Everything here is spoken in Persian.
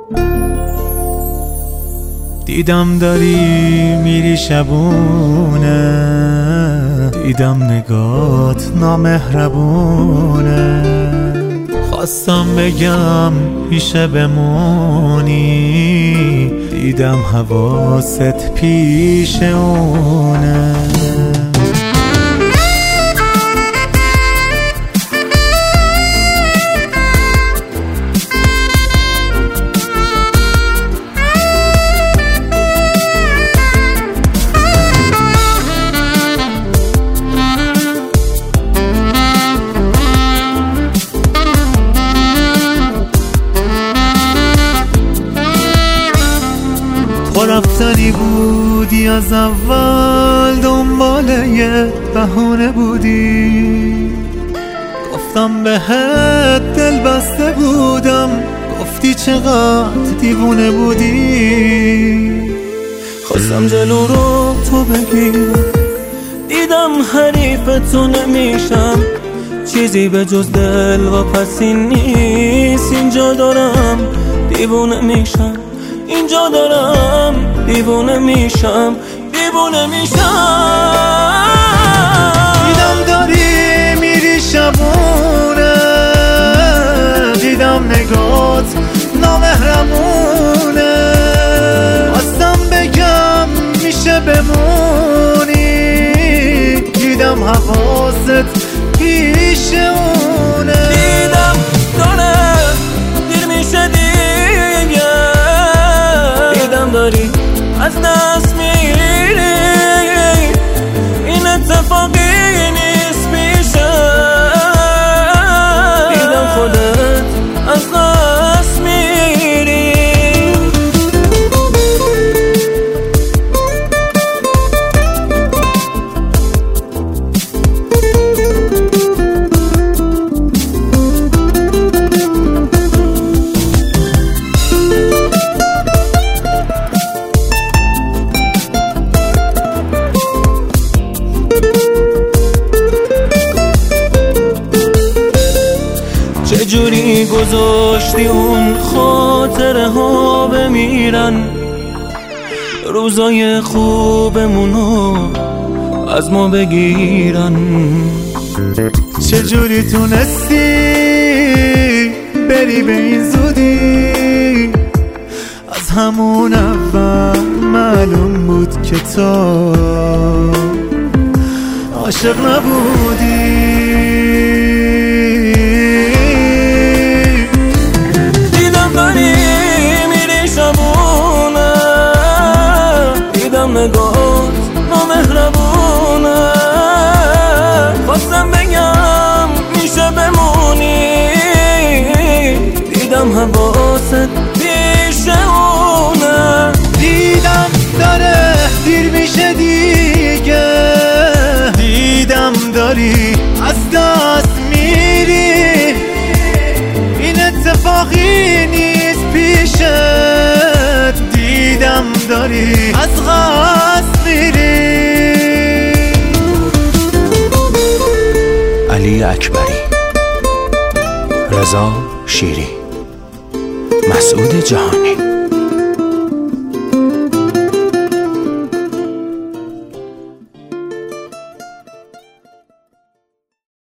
دیدم داری میری شبونه، دیدم نگات نامهربونه. خواستم بگم پیشه بمونی، دیدم حواست پیش اونه. تو رفتنی بودی از اول، دنبال یه بهونه بودی. گفتم بهت دل بسته بودم، گفتی چقدر دیوونه بودی. خواستم جلو رو تو بگیرم، دیدم حریف تو نمیشم. چیزی به جز دل و پسین نیست. اینجا دارم دیوونه میشم، اینجا دارم دیوونه میشم، دیوونه میشم. دیدم داری میری شبونه، دیدم نگات نامهربونه. خواستم بگم میشه بمونی، دیدم حواست پیش اونه. دیدم داره دیر میشه دیگه، داری از دست میری. این اتفاقی نیست پیشه، دیدم خودت از دست میری. چجوری گذاشتی اون خاطره ها بمیرن، روزای خوبمونو از ما بگیرن. چجوری تونستی بری به این زودی، از همون اول معلوم بود که تو عاشق نبودی. نگات نامهربونه. خواستم بگم میشه بمونی، دیدم حواست پیش اونه. دیدم داره دیر میشه دیگه، دیدم داری از دست میری. این اتفاقی نیست پیشت، دیدم داری از قصد میری. علی اکبری، رضا شیری، مسعود جهانی.